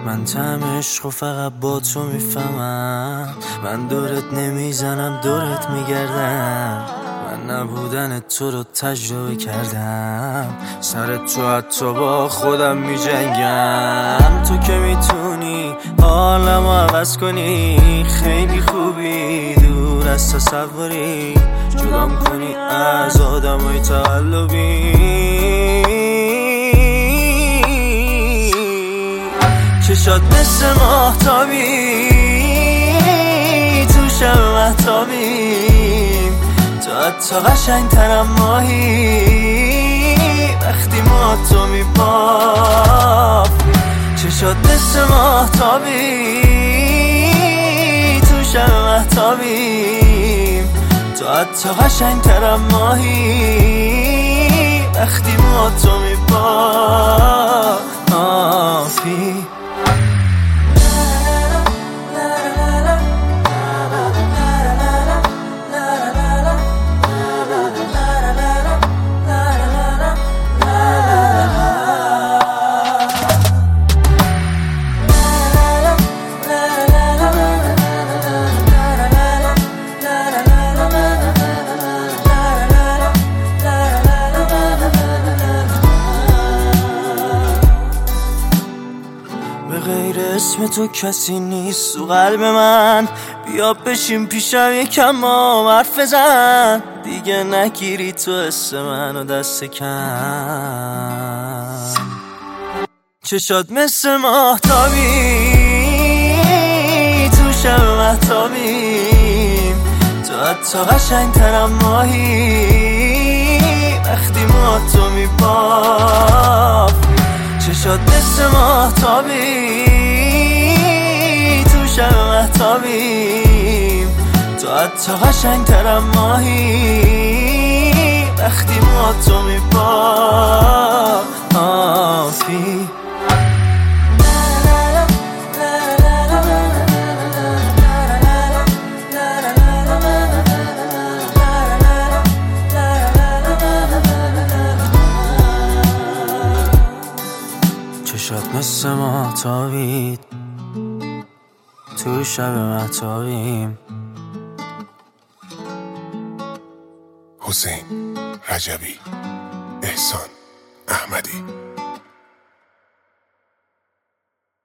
من طعم عشق و فقط با تو میفهمم. من دورت نمیزنم دورت میگردم. من نبودن تو رو تجربه کردم. سر تو حتی با خودم میجنگم. تو که میتونی حالمو عوض کنی. خیلی خوبی دور از تصوری. جدام کنی از آدمای تقلبی. چشات مثل ماهتابی تو شب مهتابیم. تو حتی قشنگ‌ترم ماهی وقتی ما تو میبافی. چشات مثل ماهتابی تو شب مهتابیم. تو حتی قشنگ‌ترم ماهی وقتی ما تو میبافی. غیر اسم تو کسی نیست تو قلب من. بیا بشین پیشم یکم ما حرف بزن. دیگه نگیری تو اسم منو دست کم. چشات مثل ماهتابی تو شب مهتابیم. تو حتی قشنگ‌ترم ماهی وقتی ما تو میبافی. چشات مثل ماهتابی تو شب مهتابیم. تو حتی قشنگ‌ترم ماهی وقتی ما تو میبافی. چشات مثل ماهتابی تو شب مهتابیم. حسین رجبی، احسان احمدی.